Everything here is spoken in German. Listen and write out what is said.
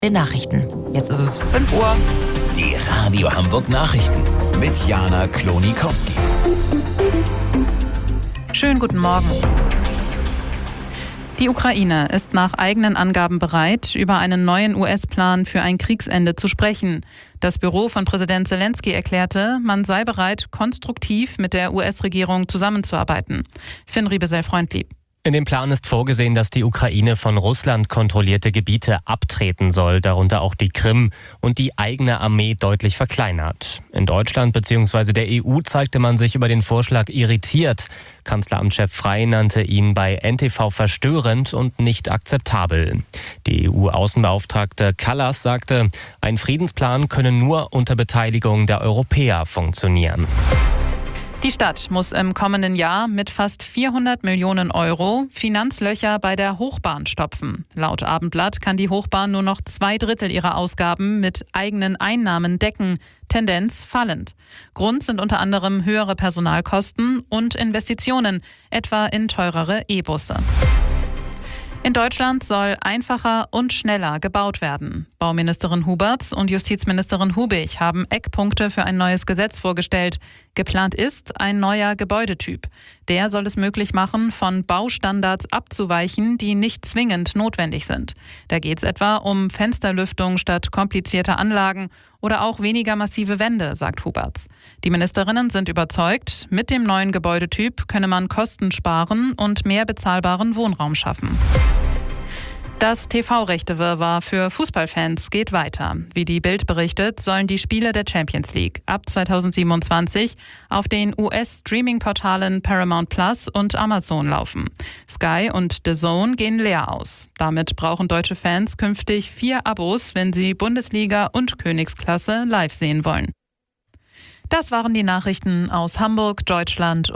Den Nachrichten. Jetzt ist es 5 Uhr. Die Radio Hamburg Nachrichten mit Jana Klonikowski. Schönen guten Morgen. Die Ukraine ist nach eigenen Angaben bereit, über einen neuen US-Plan für ein Kriegsende zu sprechen. Das Büro von Präsident Zelensky erklärte, man sei bereit, konstruktiv mit der US-Regierung zusammenzuarbeiten. Finn Riebesell-Freundlieb. In dem Plan ist vorgesehen, dass die Ukraine von Russland kontrollierte Gebiete abtreten soll, darunter auch die Krim, und die eigene Armee deutlich verkleinert. In Deutschland bzw. der EU zeigte man sich über den Vorschlag irritiert. Kanzleramtschef Frey nannte ihn bei NTV verstörend und nicht akzeptabel. Die EU-Außenbeauftragte Kallas sagte, ein Friedensplan könne nur unter Beteiligung der Europäer funktionieren. Die Stadt muss im kommenden Jahr mit fast 400 Millionen Euro Finanzlöcher bei der Hochbahn stopfen. Laut Abendblatt kann die Hochbahn nur noch 2/3 ihrer Ausgaben mit eigenen Einnahmen decken. Tendenz fallend. Grund sind unter anderem höhere Personalkosten und Investitionen, etwa in teurere E-Busse. In Deutschland soll einfacher und schneller gebaut werden. Bauministerin Huberts und Justizministerin Hubig haben Eckpunkte für ein neues Gesetz vorgestellt. Geplant ist ein neuer Gebäudetyp. Der soll es möglich machen, von Baustandards abzuweichen, die nicht zwingend notwendig sind. Da geht es etwa um Fensterlüftung statt komplizierter Anlagen oder auch weniger massive Wände, sagt Huberts. Die Ministerinnen sind überzeugt, mit dem neuen Gebäudetyp könne man Kosten sparen und mehr bezahlbaren Wohnraum schaffen. Das TV-Rechte-Wirrwarr für Fußballfans geht weiter. Wie die Bild berichtet, sollen die Spiele der Champions League ab 2027 auf den US-Streaming-Portalen Paramount Plus und Amazon laufen. Sky und DAZN gehen leer aus. Damit brauchen deutsche Fans künftig 4 Abos, wenn sie Bundesliga und Königsklasse live sehen wollen. Das waren die Nachrichten aus Hamburg, Deutschland